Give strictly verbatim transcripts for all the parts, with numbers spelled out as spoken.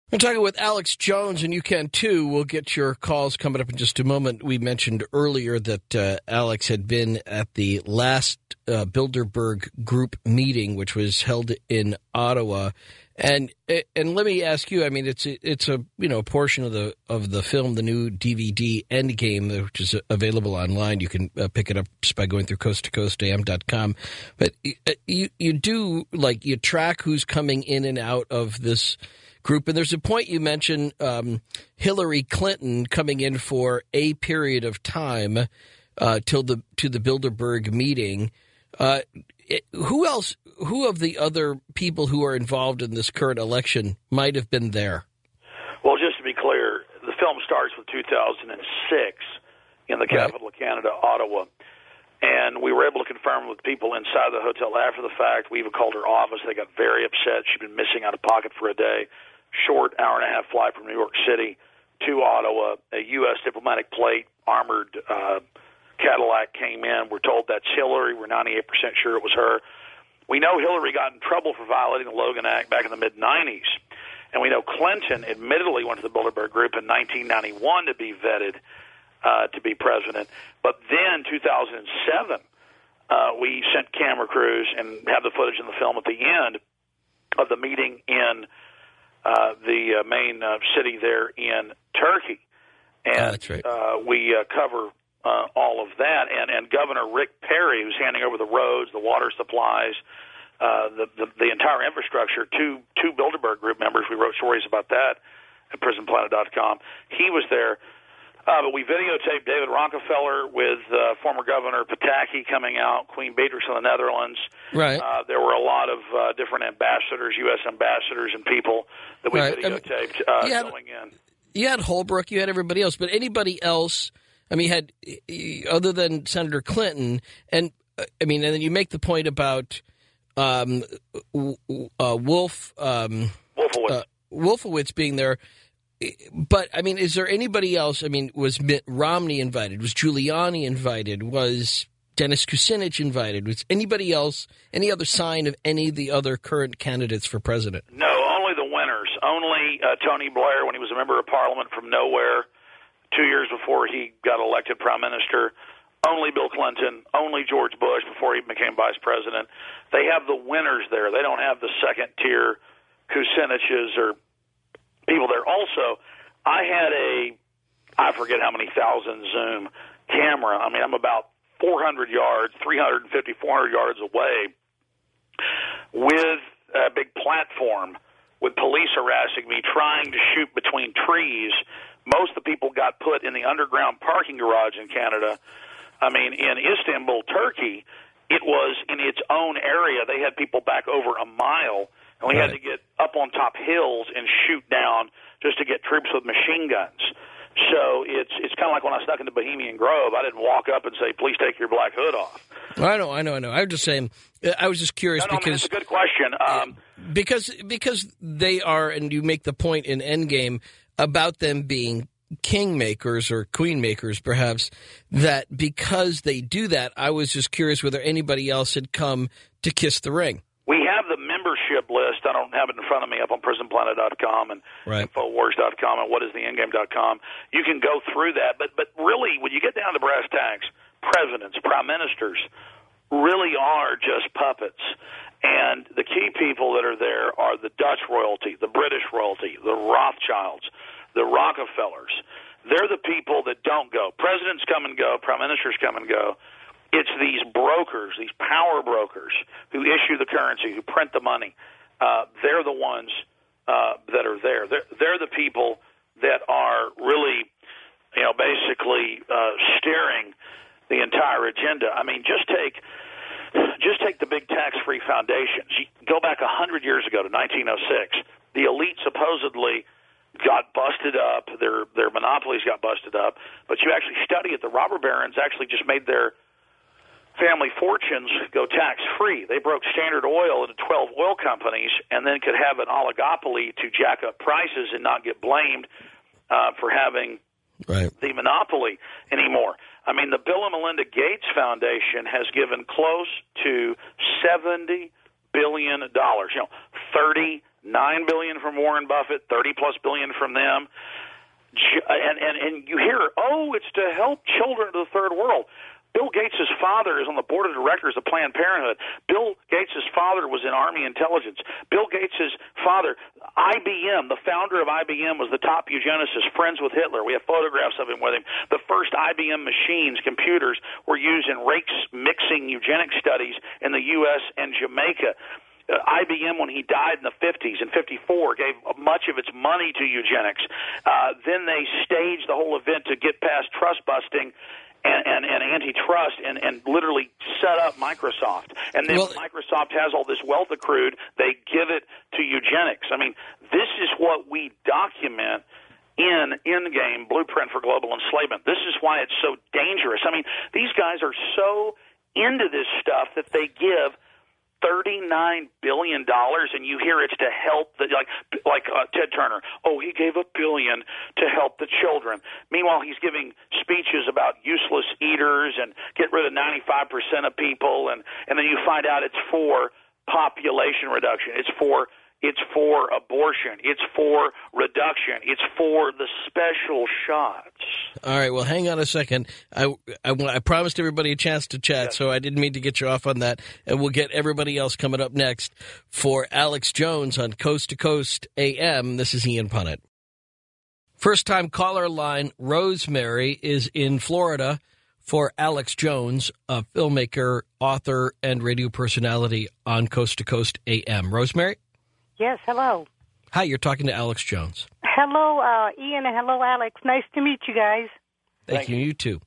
I'm talking with Alex Jones, and you can too. We'll get your calls coming up in just a moment. We mentioned earlier that uh, Alex had been at the last uh, Bilderberg Group meeting, which was held in Ottawa. And and let me ask you, I mean, it's it's a you know a portion of the of the film, the new D V D Endgame, which is available online. You can uh, pick it up just by going through coast to coast a m dot com. But you you do like you track who's coming in and out of this group, and there's a point you mentioned um, Hillary Clinton coming in for a period of time uh, till the to the Bilderberg meeting. Uh, it, who else? Who of the other people who are involved in this current election might have been there? Well, just to be clear, the film starts with two thousand six in the capital right. of Canada, Ottawa. And we were able to confirm with people inside the hotel after the fact. We even called her office. They got very upset. She'd been missing out of pocket for a day. Short hour and a half flight from New York City to Ottawa. A U S diplomatic plate, armored uh, Cadillac came in. We're told that's Hillary. We're ninety-eight percent sure it was her. We know Hillary got in trouble for violating the Logan Act back in the mid nineties. And we know Clinton admittedly went to the Bilderberg Group in nineteen ninety-one to be vetted uh, to be president. But then, two thousand seven, uh, we sent camera crews and have the footage in the film at the end of the meeting in uh, the uh, main uh, city there in Turkey. And oh, that's right. uh, we uh, cover uh, all of that. And, and Governor Rick Perry, who's handing over the roads, the water supplies, uh, the, the, the entire infrastructure to two Bilderberg Group members. We wrote stories about that at prison planet dot com. He was there. Uh, but we videotaped David Rockefeller with uh, former Governor Pataki coming out, Queen Beatrix of the Netherlands. Right. Uh, there were a lot of uh, different ambassadors, U S ambassadors and people that we right. videotaped uh, I mean, had, going in. You had Holbrooke, you had everybody else, but anybody else, I mean, had other than Senator Clinton, and I mean, and then you make the point about um, uh, Wolf, um, Wolfowitz. Uh, Wolfowitz being there. But, I mean, is there anybody else? I mean, was Mitt Romney invited? Was Giuliani invited? Was Dennis Kucinich invited? Was anybody else, any other sign of any of the other current candidates for president? No, only the winners. Only uh, Tony Blair, when he was a member of Parliament from nowhere two years before he got elected prime minister. Only Bill Clinton. Only George Bush before he became vice president. They have the winners there. They don't have the second-tier Kuciniches or people there. Also, I had a, I forget how many thousand zoom camera. I mean, I'm about four hundred yards, three fifty, four hundred yards away with a big platform with police harassing me, trying to shoot between trees. Most of the people got put in the underground parking garage in Canada. I mean, in Istanbul, Turkey, it was in its own area. They had people back over a mile. And we right. had to get up on top hills and shoot down just to get troops with machine guns. So it's it's kind of like when I snuck into Bohemian Grove. I didn't walk up and say, please take your black hood off. I know, I know, I know. I was just saying, I was just curious no, no, because... I mean, it's a good question. Um, because, because they are, and you make the point in Endgame about them being kingmakers or queenmakers, perhaps, that because they do that, I was just curious whether anybody else had come to kiss the ring. We have the membership list. I don't have it in front of me up on prison planet dot com and right. infowars dot com and what is the endgame dot com. You can go through that. But but really, when you get down to brass tacks, presidents, prime ministers really are just puppets. And the key people that are there are the Dutch royalty, the British royalty, the Rothschilds, the Rockefellers. They're the people that don't go. Presidents come and go. Prime ministers come and go. It's these brokers, these power brokers who issue the currency, who print the money. Uh, they're the ones uh, that are there. They're, they're the people that are really, you know, basically uh, steering the entire agenda. I mean, just take just take the big tax-free foundations. You go back one hundred years ago to nineteen oh six. The elite supposedly got busted up. Their their monopolies got busted up. But you actually study it. The robber barons actually just made their family fortunes go tax-free. They broke Standard Oil into twelve oil companies and then could have an oligopoly to jack up prices and not get blamed uh, for having right. the monopoly anymore. I mean, the Bill and Melinda Gates Foundation has given close to seventy billion dollars, you know, thirty nine billion dollars from Warren Buffett, thirty-plus billion from them. And, and, and you hear, oh, it's to help children of the third world. Bill Gates' father is on the board of directors of Planned Parenthood. Bill Gates' father was in Army intelligence. Bill Gates' father, I B M, the founder of I B M, was the top eugenicist, friends with Hitler. We have photographs of him with him. The first I B M machines, computers, were used in race mixing eugenic studies in the U S and Jamaica. Uh, I B M, when he died in the fifties, in fifty-four, gave much of its money to eugenics. Uh, then they staged the whole event to get past trust busting and, and, and antitrust and, and literally set up Microsoft. And then well, Microsoft has all this wealth accrued. They give it to eugenics. I mean, this is what we document in Endgame, Blueprint for Global Enslavement. This is why it's so dangerous. I mean, these guys are so into this stuff that they give thirty-nine billion dollars, and you hear it's to help the, like like uh, Ted Turner. Oh, he gave a billion to help the children. Meanwhile, he's giving speeches about useless eaters and get rid of ninety-five percent of people, and, and then you find out it's for population reduction. It's for It's for abortion. It's for reduction. It's for the special shots. All right. Well, hang on a second. I, I, I promised everybody a chance to chat, yes. so I didn't mean to get you off on that. And we'll get everybody else coming up next for Alex Jones on Coast to Coast A M. This is Ian Punnett. First-time caller line, Rosemary, is in Florida for Alex Jones, a filmmaker, author, and radio personality on Coast to Coast A M. Rosemary? Yes, hello. Hi, you're talking to Alex Jones. Hello, uh, Ian, and hello, Alex. Nice to meet you guys. Thank, Thank you. You too.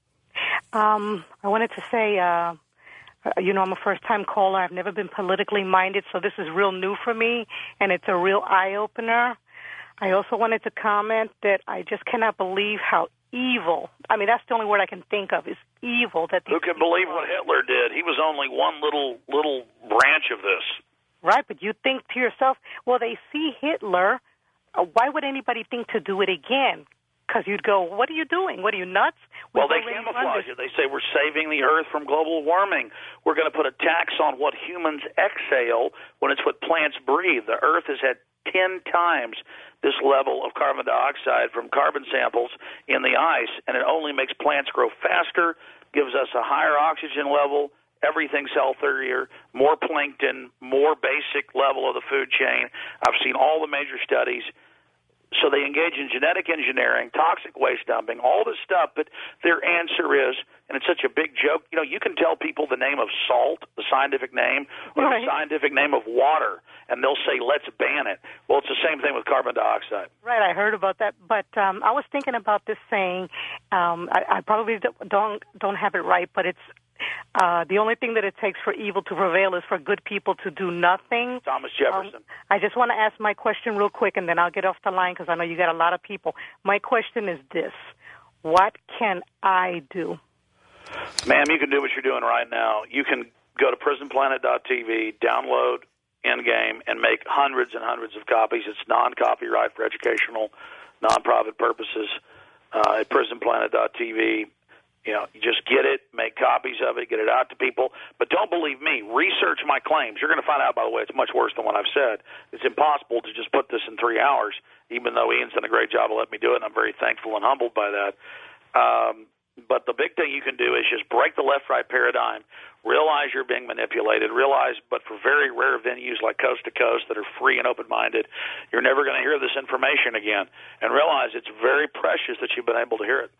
Um, I wanted to say, uh, you know, I'm a first-time caller. I've never been politically minded, so this is real new for me, and it's a real eye-opener. I also wanted to comment that I just cannot believe how evil, I mean, that's the only word I can think of, is evil. That Who can believe what Hitler did? He was only one little little branch of this. Right, but you think to yourself, well, they see Hitler. Uh, why would anybody think to do it again? Because you'd go, what are you doing? What are you, nuts? We've well, they camouflage it. They say we're saving the earth from global warming. We're going to put a tax on what humans exhale when it's what plants breathe. The earth has had ten times this level of carbon dioxide from carbon samples in the ice, and it only makes plants grow faster, gives us a higher oxygen level. Everything's healthier, more plankton, more basic level of the food chain. I've seen all the major studies. So they engage in genetic engineering, toxic waste dumping, all this stuff, but their answer is, and it's such a big joke, you know, you can tell people the name of salt, the scientific name, or right. the scientific name of water, and they'll say, let's ban it. Well, it's the same thing with carbon dioxide. Right, I heard about that, but um, I was thinking about this saying, um, I, I probably don't don't have it right, but it's, Uh, the only thing that it takes for evil to prevail is for good people to do nothing. Thomas Jefferson. Um, I just want to ask my question real quick, and then I'll get off the line because I know you got a lot of people. My question is this. What can I do? Ma'am, you can do what you're doing right now. You can go to prison planet dot t v, download Endgame, and make hundreds and hundreds of copies. It's non-copyright for educational, non-profit purposes uh, at prison planet dot t v. You know, you just get it, make copies of it, get it out to people. But don't believe me. Research my claims. You're going to find out, by the way, it's much worse than what I've said. It's impossible to just put this in three hours, even though Ian's done a great job of letting me do it, and I'm very thankful and humbled by that. Um, but the big thing you can do is just break the left-right paradigm, realize you're being manipulated, realize, but for very rare venues like Coast to Coast that are free and open-minded, you're never going to hear this information again, and realize it's very precious that you've been able to hear it.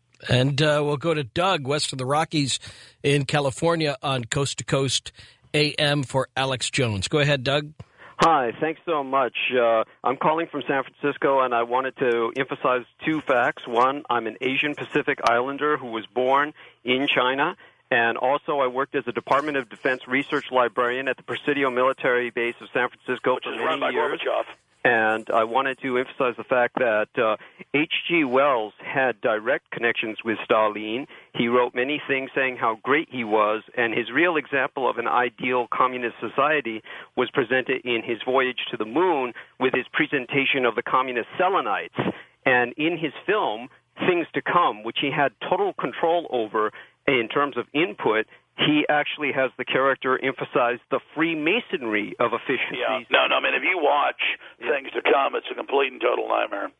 And uh, we'll go to Doug, west of the Rockies in California on Coast to Coast A M for Alex Jones. Go ahead, Doug. Hi, thanks so much. Uh, I'm calling from San Francisco, and I wanted to emphasize two facts. One, I'm an Asian Pacific Islander who was born in China, and also I worked as a Department of Defense research librarian at the Presidio military base of San Francisco Which for is many run by years. Gorbachev. And I wanted to emphasize the fact that uh, H G Wells had direct connections with Stalin. He wrote many things saying how great he was, and his real example of an ideal communist society was presented in his voyage to the moon with his presentation of the communist Selenites. And in his film, Things to Come, which he had total control over in terms of input, he actually has the character emphasize the Freemasonry of efficiency. Yeah. No, no, I mean, if you watch yeah. Things to Come, it's a complete and total nightmare.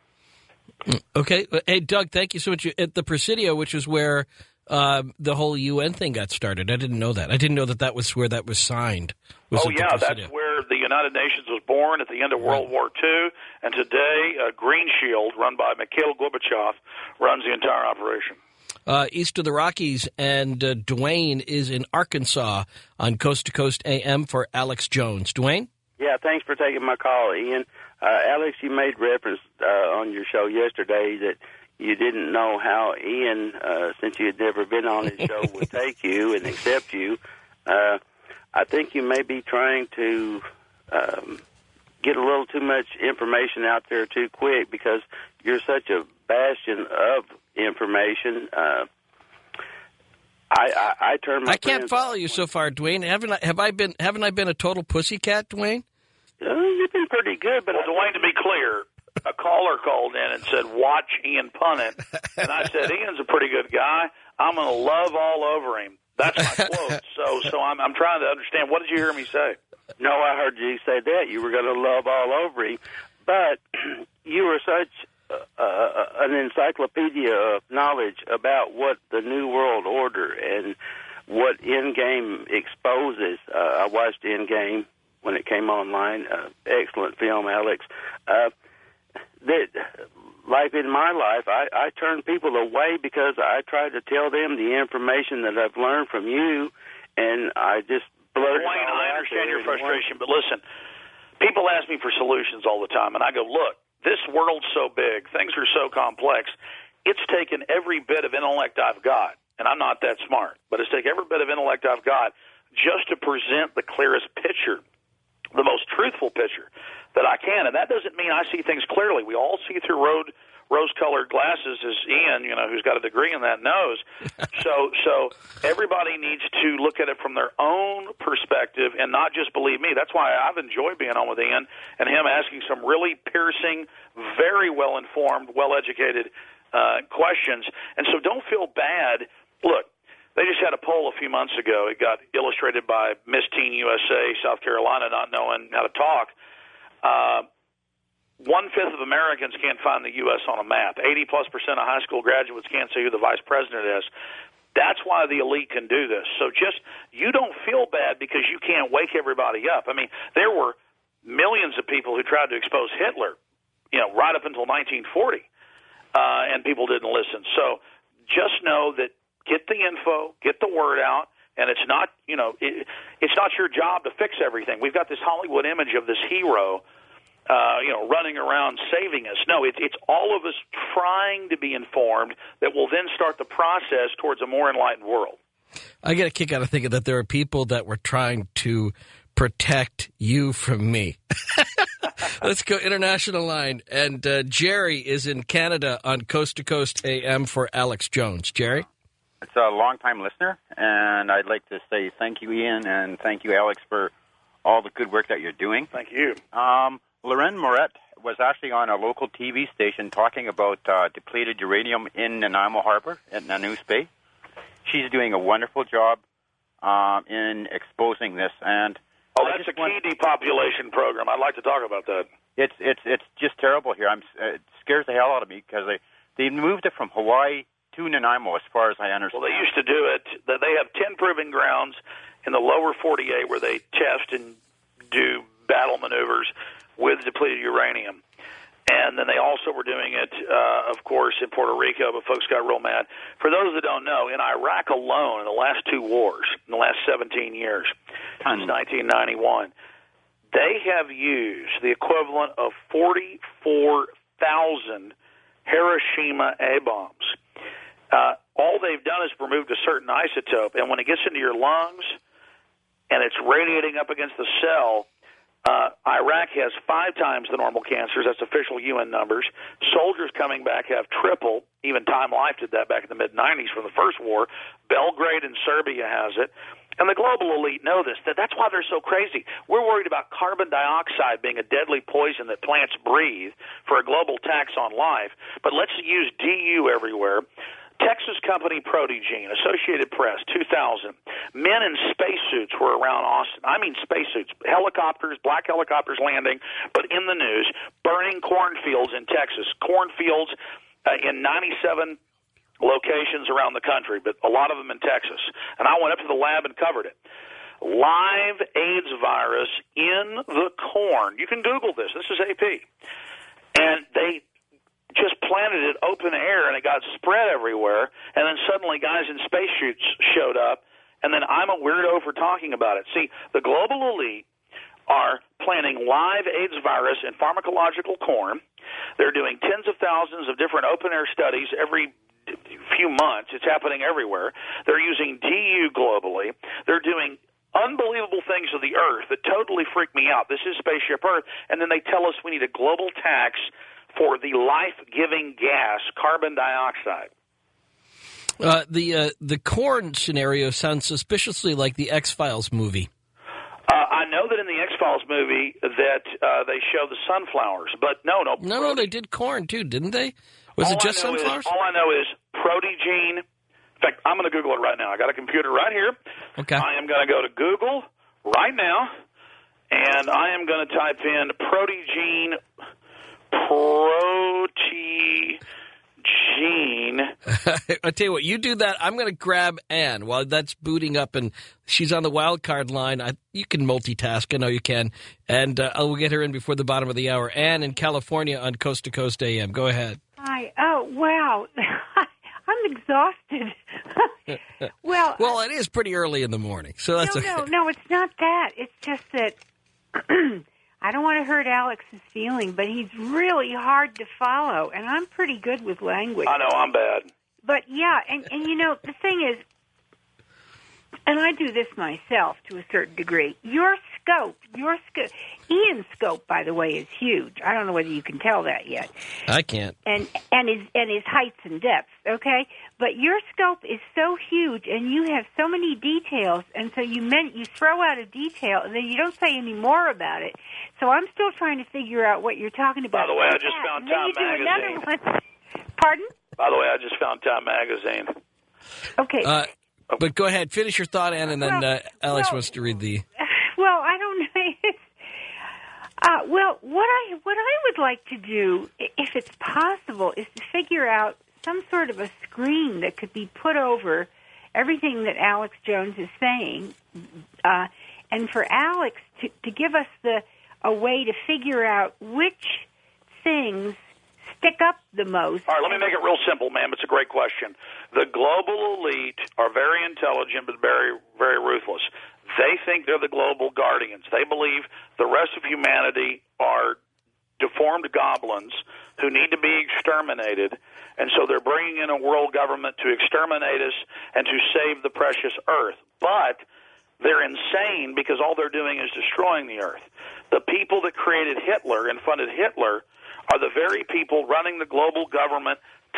Okay. Hey, Doug, thank you so much. At the Presidio, which is where uh, the whole U N thing got started. I didn't know that. I didn't know that that was where that was signed. Was oh, yeah, that's where the United Nations was born at the end of World right. War Two. And today, uh, Green Shield, run by Mikhail Gorbachev, runs the entire operation. Uh, east of the Rockies, and uh, Dwayne is in Arkansas on Coast to Coast A M for Alex Jones. Dwayne? Yeah, thanks for taking my call, Ian. Uh, Alex, you made reference uh, on your show yesterday that you didn't know how Ian, uh, since you had never been on his show, would take you and accept you. Uh, I think you may be trying to um, get a little too much information out there too quick because you're such a bastion of information. Uh, I, I, I turn my I can't follow you so far, Dwayne. Haven't I, have I been? Haven't I been a total pussycat, Dwayne? Uh, you've been pretty good, but well, Dwayne, to be clear, a caller called in and said, "Watch Ian punt it," and I said, "Ian's a pretty good guy. I'm going to love all over him." That's my quote. So, so I'm, I'm trying to understand. What did you hear me say? No, I heard you say that you were going to love all over him, but you were such uh, an encyclopedia of knowledge about what the New World Order and what Endgame exposes. Uh, I watched Endgame when it came online. Uh, excellent film, Alex. Uh, that, like in my life, I, I turn people away because I try to tell them the information that I've learned from you, and I just blurt it all Dwayne, I understand your frustration, one. but listen, people ask me for solutions all the time, and I go, look, this world's so big, things are so complex, it's taken every bit of intellect I've got, and I'm not that smart, but it's taken every bit of intellect I've got just to present the clearest picture, the most truthful picture that I can, and that doesn't mean I see things clearly. We all see through road rose-colored glasses, as Ian, you know, who's got a degree in that, knows. so, so everybody needs to look at it from their own perspective and not just believe me. That's why I've enjoyed being on with Ian and him asking some really piercing, very well-informed, well-educated uh, questions. And so don't feel bad. Look, they just had a poll a few months ago. It got illustrated by Miss Teen U S A, South Carolina, not knowing how to talk. Uh, One-fifth of Americans can't find the U S on a map. eighty-plus percent of high school graduates can't say who the vice president is. That's why the elite can do this. So just, you don't feel bad because you can't wake everybody up. I mean, there were millions of people who tried to expose Hitler, you know, right up until nineteen forty, uh, and people didn't listen. So just know that get the info, get the word out, and it's not, you know, it, it's not your job to fix everything. We've got this Hollywood image of this hero Uh, you know, running around saving us. No, it, it's all of us trying to be informed that will then start the process towards a more enlightened world. I get a kick out of thinking that there are people that were trying to protect you from me. Let's go international line. And uh, Jerry is in Canada on Coast to Coast A M for Alex Jones. Jerry? It's a long-time listener, and I'd like to say thank you, Ian, and thank you, Alex, for all the good work that you're doing. Thank you. Um, Loren Moret was actually on a local T V station talking about uh, depleted uranium in Nanaimo Harbor at Nanoose Bay. She's doing a wonderful job um, in exposing this. And oh, that's a key want... depopulation program. I'd like to talk about that. It's it's it's just terrible here. I'm uh, it scares the hell out of me because they they moved it from Hawaii to Nanaimo, as far as I understand. Well, they used to do it. They have ten proving grounds in the lower forty-eight where they test and do battle maneuvers with depleted uranium. And then they also were doing it, uh, of course, in Puerto Rico, but folks got real mad. For those that don't know, in Iraq alone, in the last two wars, in the last seventeen years, since nineteen ninety-one, they have used the equivalent of forty-four thousand Hiroshima A-bombs. Uh, all they've done is removed a certain isotope, and when it gets into your lungs and it's radiating up against the cell, Uh, Iraq has five times the normal cancers. That's official U N numbers. Soldiers coming back have triple. Even Time Life did that back in the mid nineties from the first war. Belgrade in Serbia has it. And the global elite know this. That That's why they're so crazy. We're worried about carbon dioxide being a deadly poison that plants breathe for a global tax on life. But let's use D U everywhere. Texas company Protegene, Associated Press, two thousand. Men in spacesuits were around Austin. I mean spacesuits, helicopters, black helicopters landing, but in the news, burning cornfields in Texas. Cornfields uh, in ninety-seven locations around the country, but a lot of them in Texas. And I went up to the lab and covered it. Live AIDS virus in the corn. You can Google this. This is A P. And they just planted it open air, and it got spread everywhere, and then suddenly guys in spacesuits showed up, and then I'm a weirdo for talking about it. See, the global elite are planting live AIDS virus in pharmacological corn. They're doing tens of thousands of different open-air studies every few months. It's happening everywhere. They're using D U globally. They're doing unbelievable things to the Earth that totally freak me out. This is Spaceship Earth, and then they tell us we need a global tax for the life-giving gas, carbon dioxide. Uh, the uh, the corn scenario sounds suspiciously like the X-Files movie. Uh, I know that in the X-Files movie that uh, they show the sunflowers, but no, no. No, no, they did corn, too, didn't they? Was all it just I know sunflowers? Is, all I know is Protegene. In fact, I'm going to Google it right now. I got a computer right here. Okay. I am going to go to Google right now, and I am going to type in Protegene Protegene. I tell you what, you do that. I'm going to grab Ann while that's booting up, and she's on the wild card line. I, you can multitask. I know you can. And uh, I'll get her in before the bottom of the hour. Ann in California on Coast to Coast A M. Go ahead. Hi. Oh, wow. I'm exhausted. well, well, it is pretty early in the morning, so that's no, okay. no, no. It's not that. It's just that I don't want to hurt Alex's feeling, but he's really hard to follow, and I'm pretty good with language. I know I'm bad. But yeah, and and you know the thing is, and I do this myself to a certain degree. Your scope, your scope, Ian's scope, by the way, is huge. I don't know whether you can tell that yet. I can't. And and his and his heights and depths, okay? But your scope is so huge, and you have so many details, and so you meant you throw out a detail, and then you don't say any more about it. So I'm still trying to figure out what you're talking about. By the way, I just found Time Magazine. One. Pardon? By the way, I just found Time Magazine. Okay. Uh, but go ahead, finish your thought, Ann, and then well, uh, Alex well, wants to read the. Well, I don't know. uh, well, what I what I would like to do, if it's possible, is to figure out some sort of a screen that could be put over everything that Alex Jones is saying, uh, and for Alex to, to give us the a way to figure out which things stick up the most. All right, let me make it real simple, ma'am. It's a great question. The global elite are very intelligent but very, very ruthless. They think they're the global guardians. They believe the rest of humanity are deformed goblins who need to be exterminated, and so they're bringing in a world government to exterminate us and to save the precious earth. But they're insane because all they're doing is destroying the earth. The people that created Hitler and funded Hitler are the very people running the global government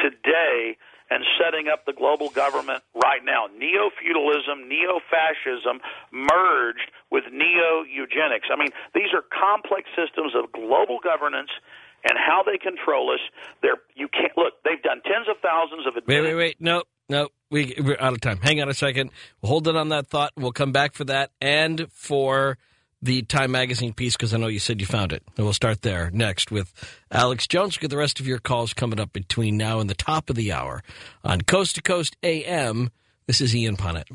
today and setting up the global government right now. Neo-feudalism, neo-fascism merged with neo-eugenics. I mean, these are complex systems of global governance and how they control us. They're, you can't look. They've done tens of thousands of. Wait, wait, wait! No, no, we, we're out of time. Hang on a second. We'll hold it on that thought. We'll come back for that and for the Time Magazine piece, because I know you said you found it. And we'll start there next with Alex Jones. We'll get the rest of your calls coming up between now and the top of the hour on Coast to Coast A M. This is Ian Punnett.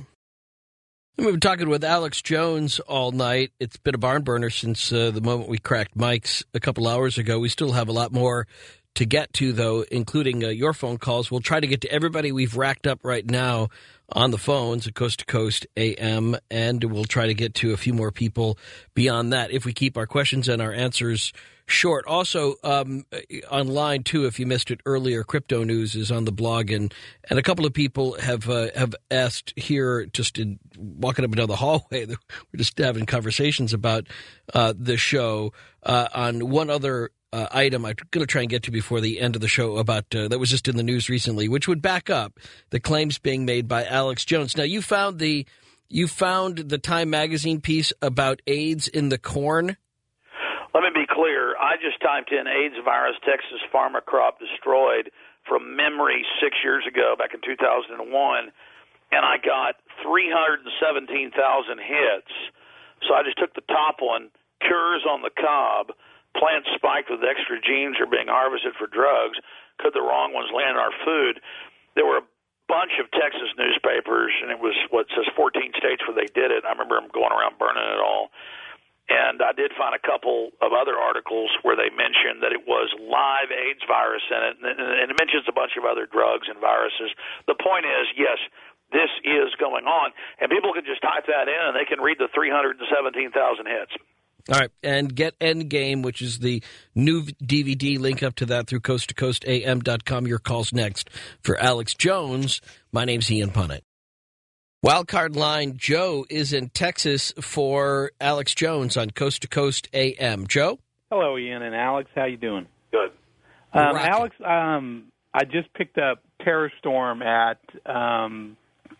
We've been talking with Alex Jones all night. It's been a barn burner since uh, the moment we cracked mics a couple hours ago. We still have a lot more to get to, though, including uh, your phone calls. We'll try to get to everybody we've racked up right now on the phones at Coast to Coast A M, and we'll try to get to a few more people beyond that if we keep our questions and our answers short. Also, um, online, too, if you missed it earlier, Crypto News is on the blog, and, and a couple of people have uh, have asked here, just in walking up and down the hallway, we're just having conversations about uh, the show uh, on one other Uh, item I'm going to try and get to before the end of the show about uh, that was just in the news recently, which would back up the claims being made by Alex Jones. Now, you found the you found the Time Magazine piece about AIDS in the corn. Let me be clear. I just typed in AIDS virus, Texas pharma crop destroyed from memory six years ago, back in two thousand one, and I got three hundred seventeen thousand hits. So I just took the top one, cures on the cob, plants spiked with extra genes are being harvested for drugs. Could the wrong ones land in our food? There were a bunch of Texas newspapers, and it was what says fourteen states where they did it. I remember them going around burning it all. And I did find a couple of other articles where they mentioned that it was live AIDS virus in it, and it mentions a bunch of other drugs and viruses. The point is, yes, this is going on, and people can just type that in, and they can read the three hundred seventeen thousand hits. All right, and get Endgame, which is the new D V D. Link up to that through coast to coast A M dot com. Your call's next. For Alex Jones, my name's Ian Punnett. Wildcard line, Joe is in Texas for Alex Jones on Coast to Coast A M. Joe? Hello, Ian and Alex. How you doing? Good. Um, Alex, um, I just picked up Terror Storm at um,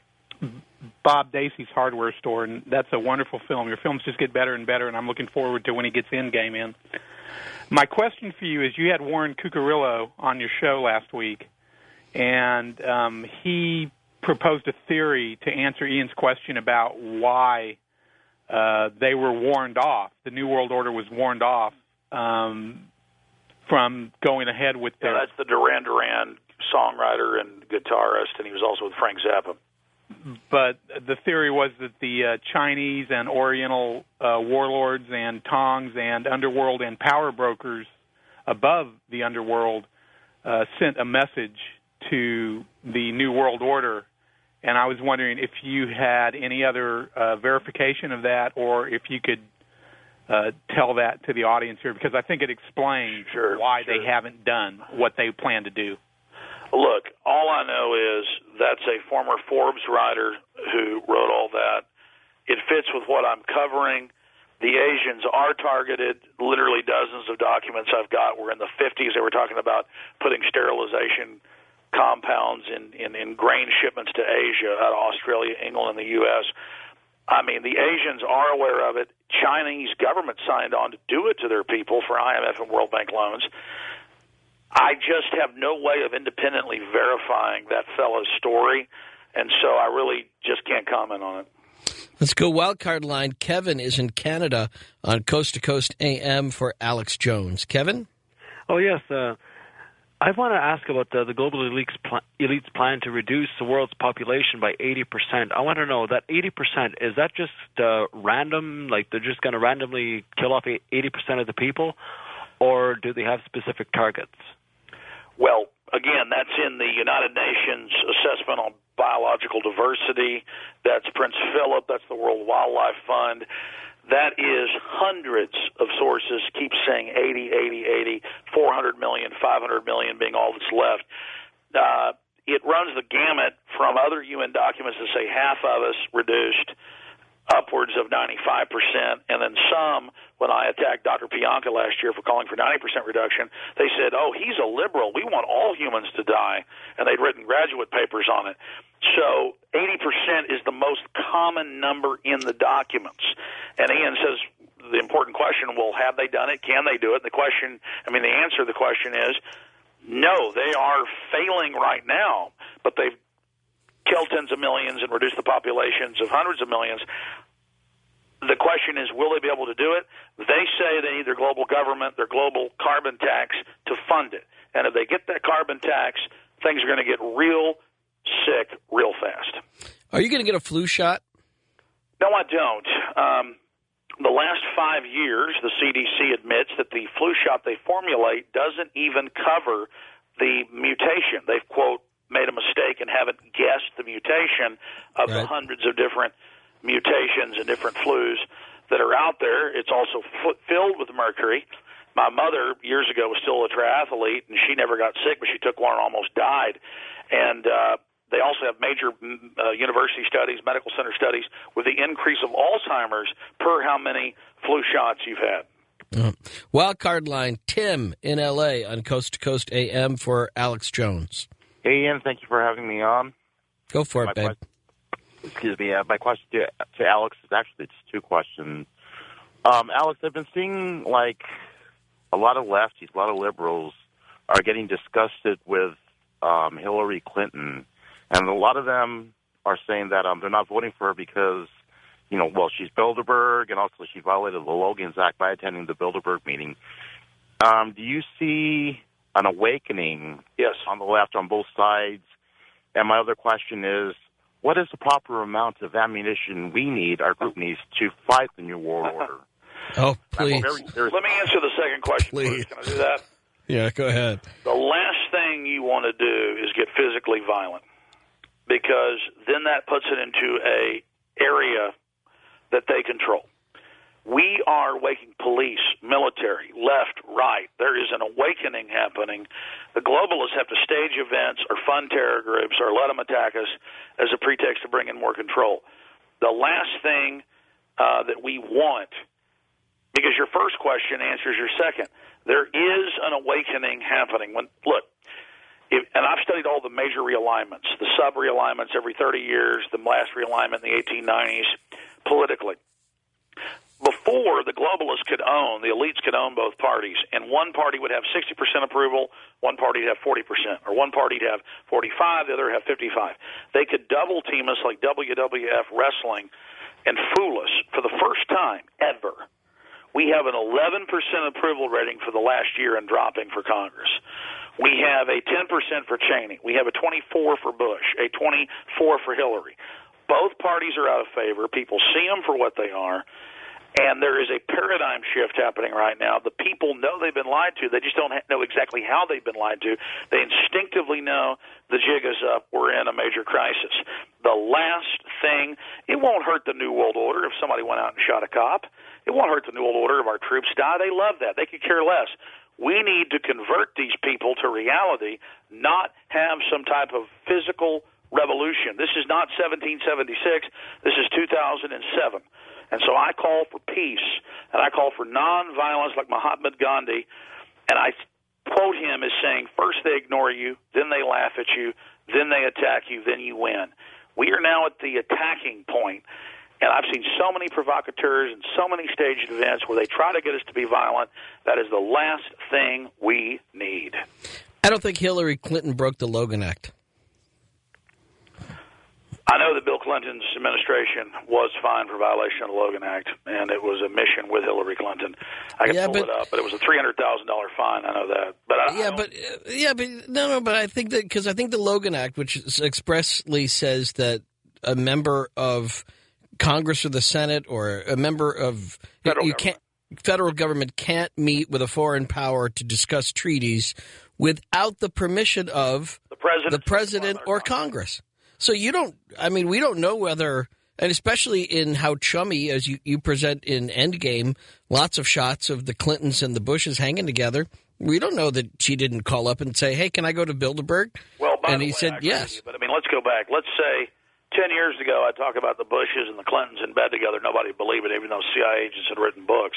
Bob Dacey's hardware store, and that's a wonderful film. Your films just get better and better, and I'm looking forward to when he gets Endgame in. My question for you is, you had Warren Cucurullo on your show last week, and um, he proposed a theory to answer Ian's question about why uh, they were warned off. The New World Order was warned off um, from going ahead with their... Yeah, that's the Duran Duran songwriter and guitarist, and he was also with Frank Zappa. But the theory was that the uh, Chinese and Oriental uh, warlords and Tongs and underworld and power brokers above the underworld uh, sent a message to the New World Order. And I was wondering if you had any other uh, verification of that, or if you could uh, tell that to the audience here, because I think it explains sure, why sure. they haven't done what they plan to do. Look, all I know is that's a former Forbes writer who wrote all that. It fits with what I'm covering. The Asians are targeted. Literally dozens of documents I've got were in the fifties. They were talking about putting sterilization compounds in, in, in grain shipments to Asia, out of Australia, England, and the U S I mean, the Asians are aware of it. Chinese government signed on to do it to their people for I M F and World Bank loans. I just have no way of independently verifying that fellow's story, and so I really just can't comment on it. Let's go wildcard line. Kevin is in Canada on Coast to Coast A M for Alex Jones. Kevin? Oh, yes. Uh, I want to ask about the, the global elites, pl- elites plan to reduce the world's population by eighty percent. I want to know, that eighty percent, is that just uh, random, like they're just going to randomly kill off eighty percent of the people, or do they have specific targets? Well, again, that's in the United Nations Assessment on Biological Diversity. That's Prince Philip. That's the World Wildlife Fund. That is hundreds of sources keep saying eighty, eighty, eighty, four hundred million, five hundred million being all that's left. Uh, it runs the gamut from other U N documents that say half of us reduced, upwards of ninety-five percent, and then some, when I attacked Doctor Pianka last year for calling for ninety percent reduction, they said, oh, he's a liberal. We want all humans to die, and they'd written graduate papers on it. So eighty percent is the most common number in the documents. And Ian says the important question, well, have they done it? Can they do it? And the question, I mean, the answer to the question is no, they are failing right now, but they've killed tens of millions and reduced the populations of hundreds of millions. The question is, will they be able to do it? They say they need their global government, their global carbon tax to fund it. And if they get that carbon tax, things are going to get real sick real fast. Are you going to get a flu shot? No, I don't. Um, the last five years, the C D C admits that the flu shot they formulate doesn't even cover the mutation. They've, quote, made a mistake and haven't guessed the mutation of right. the hundreds of different mutations and different flus that are out there. It's also f- filled with mercury. My mother, years ago, was still a triathlete, and she never got sick, but she took one and almost died. And uh, they also have major uh, university studies, medical center studies, with the increase of Alzheimer's per how many flu shots you've had. Uh, wild card line, Tim in L A on Coast to Coast A M for Alex Jones. Hey, Ian, thank you for having me on. Go for my it, babe. Question, excuse me. Uh, my question to, to Alex is actually just two questions. Um, Alex, I've been seeing, like, a lot of lefties, a lot of liberals are getting disgusted with um, Hillary Clinton, and a lot of them are saying that um, they're not voting for her because, you know, well, she's Bilderberg, and also she violated the Logan's Act by attending the Bilderberg meeting. Um, do you see an awakening yes. on the left on both sides? And my other question is, what is the proper amount of ammunition we need, our group needs, to fight the New World Order? Oh, please. Let me answer the second question please. first. Can I do that? Yeah, go ahead. The last thing you want to do is get physically violent, because then that puts it into a area that they control. We are waking police, military, left, right. There is an awakening happening. The globalists have to stage events or fund terror groups or let them attack us as a pretext to bring in more control. The last thing uh, that we want, because your first question answers your second, there is an awakening happening. When look, if, and I've studied all the major realignments, the sub-realignments every thirty years, the last realignment in the eighteen nineties, politically. Before, the globalists could own, the elites could own both parties, and one party would have sixty percent approval, one party would have forty percent, or one party would have forty-five, the other would have fifty-five. They could double team us like W W F wrestling and fool us for the first time ever. We have an eleven percent approval rating for the last year and dropping for Congress. We have a ten percent for Cheney. We have a twenty-four for Bush, a twenty-four for Hillary. Both parties are out of favor. People see them for what they are. And there is a paradigm shift happening right now. The people know they've been lied to. They just don't know exactly how they've been lied to. They instinctively know the jig is up. We're in a major crisis. The last thing, it won't hurt the New World Order if somebody went out and shot a cop. It won't hurt the New World Order if our troops die. They love that. They could care less. We need to convert these people to reality, not have some type of physical revolution. This is not seventeen seventy-six. This is two thousand seven. And so I call for peace, and I call for nonviolence like Mahatma Gandhi, and I quote him as saying, first they ignore you, then they laugh at you, then they attack you, then you win. We are now at the attacking point, and I've seen so many provocateurs and so many staged events where they try to get us to be violent. That is the last thing we need. I don't think Hillary Clinton broke the Logan Act. I know that Bill Clinton's administration was fined for violation of the Logan Act, and it was a mission with Hillary Clinton. I can yeah, pull but, it up, but it was a three hundred thousand dollars fine. I know that. But I, yeah, I but uh, yeah, but no, no. But I think that because I think the Logan Act, which expressly says that a member of Congress or the Senate or a member of federal you government. can't federal government can't meet with a foreign power to discuss treaties without the permission of the president, the president or Congress. So you don't, I mean, we don't know whether, and especially in how chummy, as you, you present in Endgame, lots of shots of the Clintons and the Bushes hanging together. We don't know that she didn't call up and say, hey, can I go to Bilderberg? Well, by and the he way, said I agree yes. with you, but I mean, let's go back. Let's say ten years ago I talk about the Bushes and the Clintons in bed together. Nobody would believe it, even though C I A agents had written books.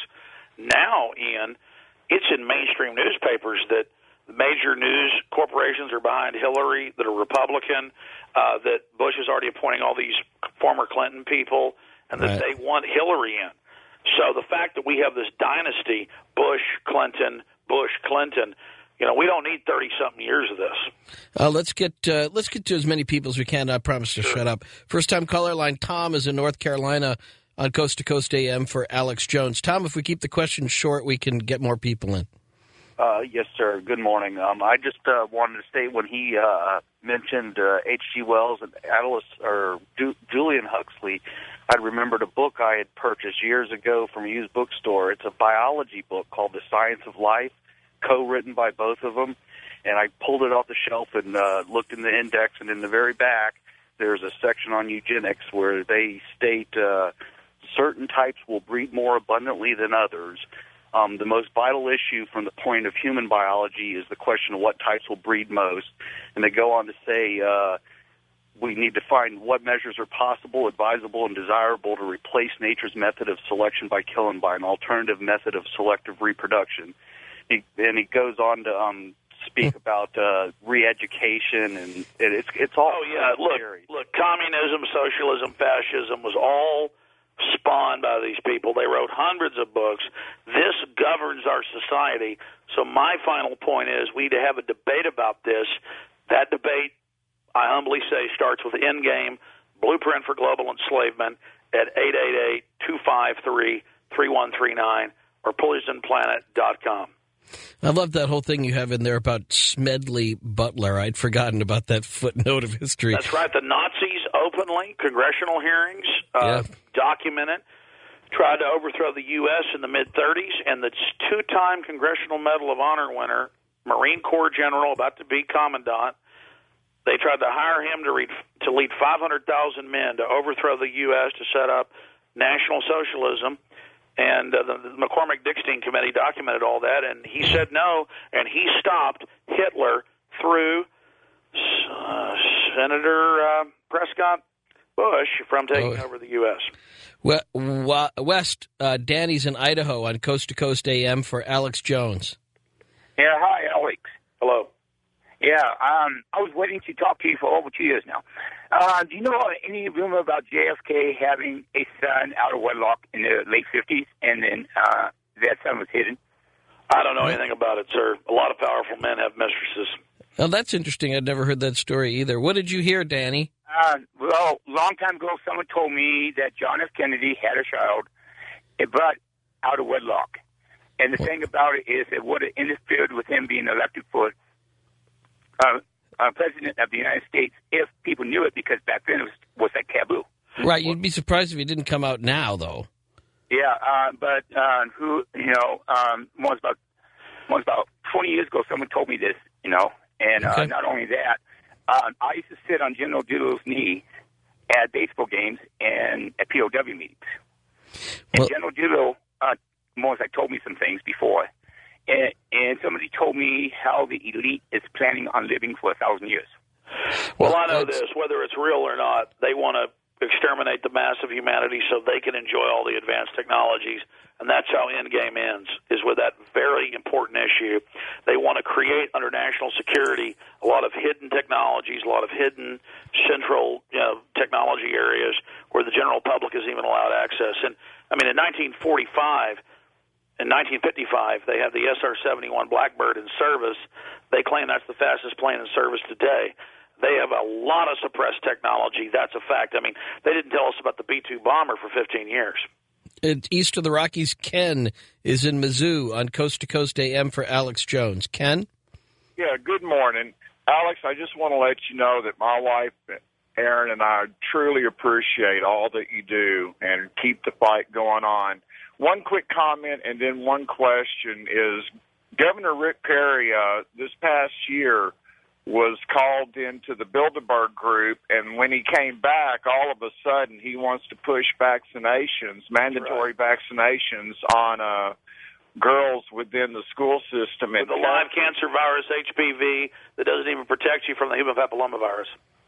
Now, Ian, it's in mainstream newspapers that major news corporations are behind Hillary that are Republican, uh, that Bush is already appointing all these former Clinton people, and that right. they want Hillary in. So the fact that we have this dynasty, Bush, Clinton, Bush, Clinton, you know, we don't need thirty-something years of this. Uh, let's get uh, let's get to as many people as we can. I promise to sure. shut up. First-time caller line, Tom is in North Carolina on Coast to Coast A M for Alex Jones. Tom, if we keep the questions short, we can get more people in. Uh, yes, sir. Good morning. Um, I just uh, wanted to state when he uh, mentioned uh, H G. Wells and Aldous or du- Julian Huxley, I remembered a book I had purchased years ago from a used bookstore. It's a biology book called The Science of Life, co-written by both of them. And I pulled it off the shelf and uh, looked in the index, and in the very back, there's a section on eugenics where they state uh, certain types will breed more abundantly than others. Um, the most vital issue from the point of human biology is the question of what types will breed most. And they go on to say uh, we need to find what measures are possible, advisable, and desirable to replace nature's method of selection by killing by an alternative method of selective reproduction. He, and he goes on to um, speak about uh, re-education, and it, it's it's all. Oh yeah, look, scary. look, communism, socialism, fascism was all spawned by these people. They wrote hundreds of books. This governs our society. So my final point is we need to have a debate about this. That debate, I humbly say, starts with Endgame, Blueprint for Global Enslavement at eight eight eight, two five three, three one three nine or poison planet dot com. I love that whole thing you have in there about Smedley Butler. I'd forgotten about that footnote of history. That's right. The Nazis openly, congressional hearings, uh, yeah. documented, tried to overthrow the U S in the mid-thirties, and the two-time Congressional Medal of Honor winner, Marine Corps general, about to be commandant, they tried to hire him to, read, to lead five hundred thousand men to overthrow the U S to set up National Socialism. And uh, the, the McCormick-Dickstein Committee documented all that, and he said no, and he stopped Hitler through uh, Senator uh, Prescott Bush from taking oh. over the U S. Well, West, uh, Danny's in Idaho on Coast to Coast A M for Alex Jones. Yeah, hi, Alex. Hello. Yeah, um, I was waiting to talk to you for over two years now. Uh, do you know any rumor about J F K having a son out of wedlock in the late fifties, and then uh, that son was hidden? I don't know anything about it, sir. A lot of powerful men have mistresses. Oh, that's interesting. I'd never heard that story either. What did you hear, Danny? Uh, well, a long time ago, someone told me that John F. Kennedy had a child, but out of wedlock. And the what? thing about it is it would have interfered with him being elected for Uh, uh, president of the United States if people knew it, because back then it was, was like taboo. Right, you'd be surprised if he didn't come out now, though. Yeah, uh, but uh, who, you know, um, was about was about twenty years ago, someone told me this, you know, and okay. uh, not only that, uh, I used to sit on General Doolittle's knee at baseball games and at P O W meetings. And well, General Doolittle, uh, more like told me some things before. And, and somebody told me how the elite is planning on living for a thousand years. Well, I know this. Whether it's real or not, they want to exterminate the mass of humanity so they can enjoy all the advanced technologies. And that's how Endgame ends, is with that very important issue. They want to create, under national security, a lot of hidden technologies, a lot of hidden central you know, technology areas where the general public is even allowed access. And, I mean, in nineteen forty-five... In nineteen fifty-five, they have the S R seventy-one Blackbird in service. They claim that's the fastest plane in service today. They have a lot of suppressed technology. That's a fact. I mean, they didn't tell us about the B two bomber for fifteen years. And east of the Rockies, Ken is in Mizzou on Coast to Coast A M for Alex Jones. Ken? Yeah, good morning. Alex, I just want to let you know that my wife, Erin, and I truly appreciate all that you do and keep the fight going on. One quick comment and then one question is Governor Rick Perry uh, this past year was called into the Bilderberg group, and when he came back, all of a sudden he wants to push vaccinations, mandatory right. vaccinations on uh, girls within the school system. With the live cancer virus, H P V, that doesn't even protect you from the human papillomavirus.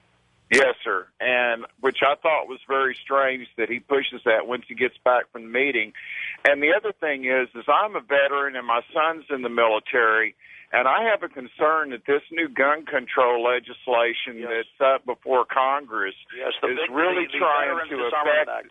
Yes, sir, and which I thought was very strange that he pushes that once he gets back from the meeting. And the other thing is, is I'm a veteran and my son's in the military, and I have a concern that this new gun control legislation yes. that's up before Congress yes, the is big, really the, trying the to affect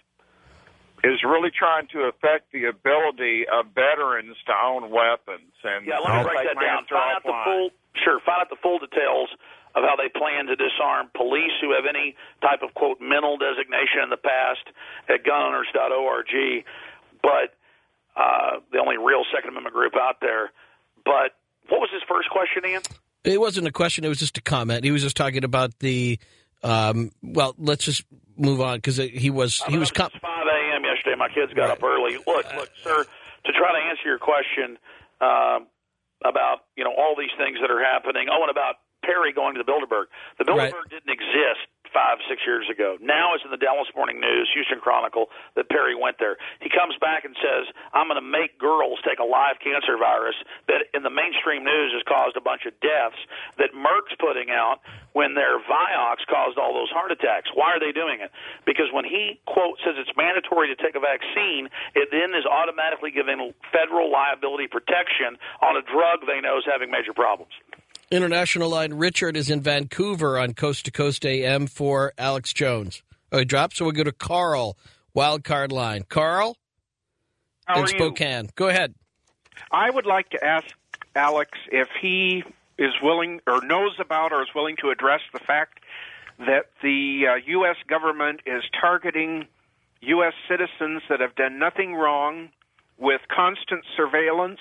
is really trying to affect the ability of veterans to own weapons. And yeah, let me break that down. Find out the full, sure, find out the full details of how they plan to disarm police who have any type of, quote, mental designation in the past at gun owners dot org. But uh, the only real Second Amendment group out there. But what was his first question, Ian? It wasn't a question. It was just a comment. He was just talking about the, um, well, let's just move on because he was he was com- five a.m. yesterday. My kids got right. up early. Look, look, sir, to try to answer your question um, about, you know, all these things that are happening. Oh, and about Perry going to the Bilderberg. The Bilderberg right. didn't exist five, six years ago. Now it's in the Dallas Morning News, Houston Chronicle, that Perry went there. He comes back and says, I'm going to make girls take a live cancer virus that in the mainstream news has caused a bunch of deaths that Merck's putting out when their Vioxx caused all those heart attacks. Why are they doing it? Because when he, quote, says it's mandatory to take a vaccine, it then is automatically giving federal liability protection on a drug they know is having major problems. International line, Richard is in Vancouver on Coast to Coast A M for Alex Jones. Oh, he dropped, so we'll go to Carl, wild card line. Carl How in are you? Spokane. Go ahead. I would like to ask Alex if he is willing or knows about or is willing to address the fact that the uh, U S government is targeting U S citizens that have done nothing wrong with constant surveillance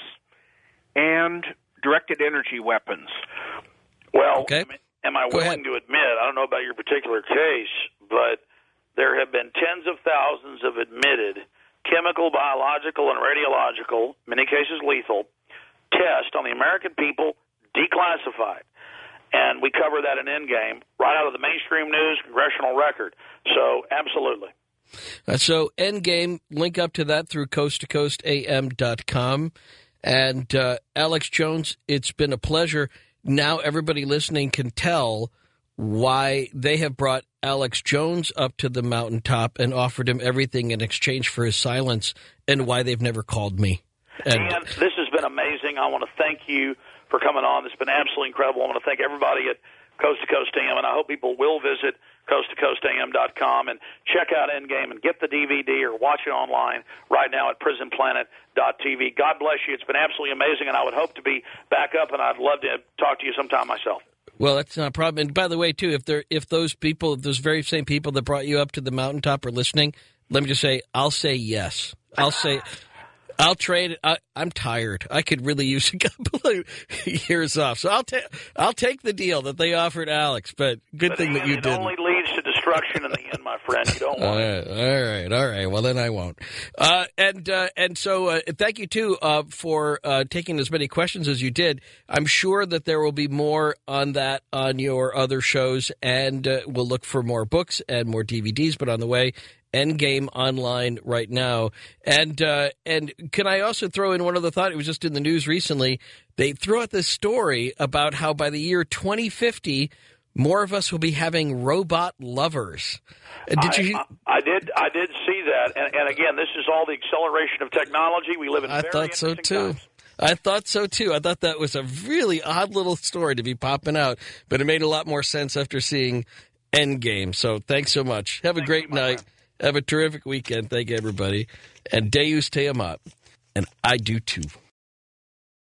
and directed energy weapons. Well, okay. am I Go willing ahead. to admit, I don't know about your particular case, but there have been tens of thousands of admitted chemical, biological, and radiological, many cases lethal, tests on the American people, declassified. And we cover that in Endgame, right out of the mainstream news, congressional record. So, absolutely. Uh, so Endgame, link up to that through coast to coast A M dot com. And uh, Alex Jones, it's been a pleasure. Now everybody listening can tell why they have brought Alex Jones up to the mountaintop and offered him everything in exchange for his silence, and why they've never called me. And Dan, this has been amazing. I want to thank you for coming on. It's been absolutely incredible. I want to thank everybody at Coast to Coast A M, and I hope people will visit coast to coast A M dot com and check out Endgame and get the D V D or watch it online right now at prison planet dot t v. God bless you. It's been absolutely amazing, and I would hope to be back up, and I'd love to talk to you sometime myself. Well, that's not a problem. And by the way, too, if they're if those people, if those very same people that brought you up to the mountaintop are listening, let me just say, I'll say yes. I'll say, I'll trade it. I, I'm tired. I could really use a couple of years off. So I'll take I'll take the deal that they offered Alex. But good but thing that you it didn't. It only leads to destruction in the end, my friend. You don't want all right, all right, all right. Well, then I won't. Uh, and uh, and so uh, thank you too uh, for uh, taking as many questions as you did. I'm sure that there will be more on that on your other shows, and uh, we'll look for more books and more D V Ds. But on the way, Endgame online right now. And uh, and can I also throw in one other thought? It was just in the news recently. They threw out this story about how by the year twenty fifty, more of us will be having robot lovers. Uh, did I, you? I, I did. I did see that, and, and again, this is all the acceleration of technology. We live in. I very thought so interesting too. times. I thought so too. I thought that was a really odd little story to be popping out, but it made a lot more sense after seeing Endgame. So thanks so much. Have a Thank great you, night. friend. Have a terrific weekend. Thank you, everybody. And Deus te amat. And I do too.